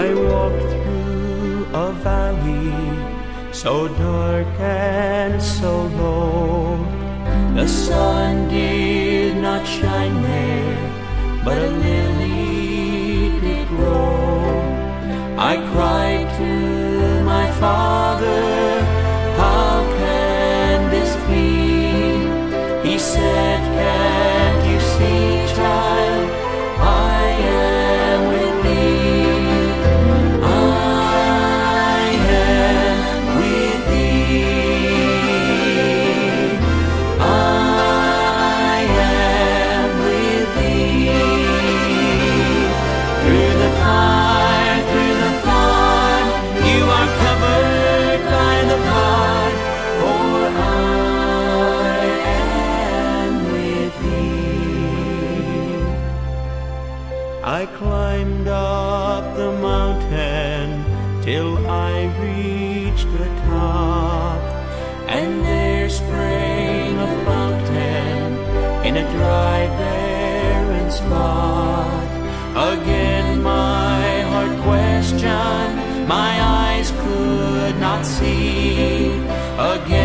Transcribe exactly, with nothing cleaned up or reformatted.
I walked through a valley so dark and so low. The sun did not shine there, but a lily did grow. I cried to my Father, how can this be? He said, can't you see, child, I am with thee. I am with thee. I am with thee. Through the fire, through the flood, you are covered by the blood, for I am with thee. I climbed up the mountain till I reached the top, and there sprang a fountain in a dry, barren spot. Again my heart questioned, my eyes could not see. Again